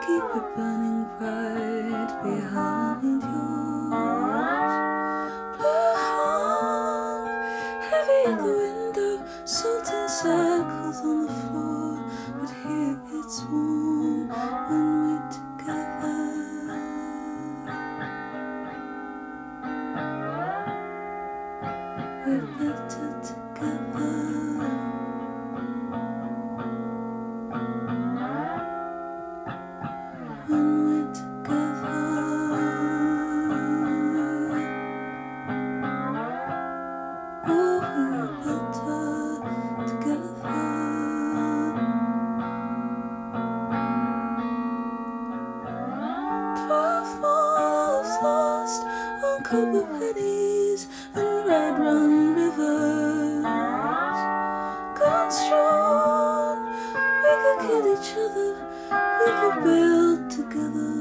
keep it burning bright behind yours. Blue hung heavy at the window, salt in circles on the floor. But here it's warm when we're together. We're better together. When we're together, oh, we're better together. 12 more lives lost on copper pennies and red run rivers. Guns drawn, we could kill each other, we could build together.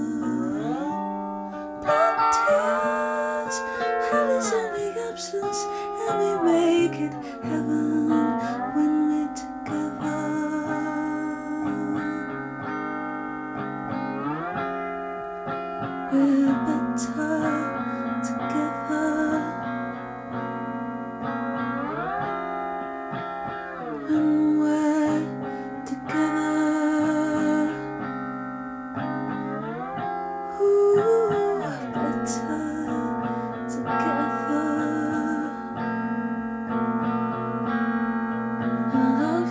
Blood tears, hell is only absence, and we make it heaven when we're together. We're better together. When we're together. Ooh, better together. And I love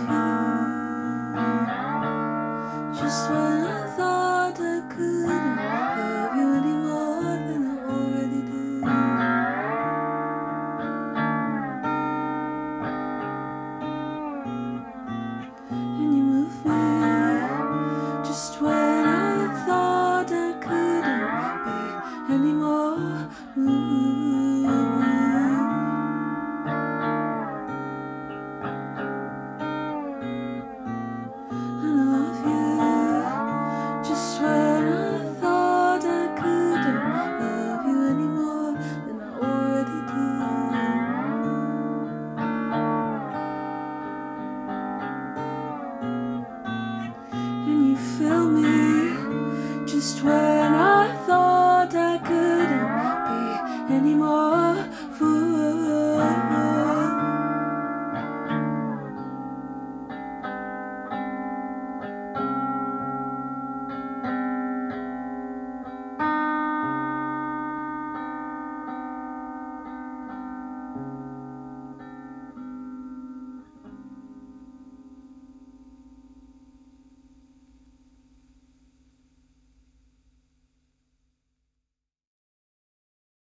you just when I thought I couldn't love you anymore than I already do. And you move me just when I thought I couldn't be anymore moved. And I love you just when I thought I couldn't love you anymore than I already do. And you feel me just when I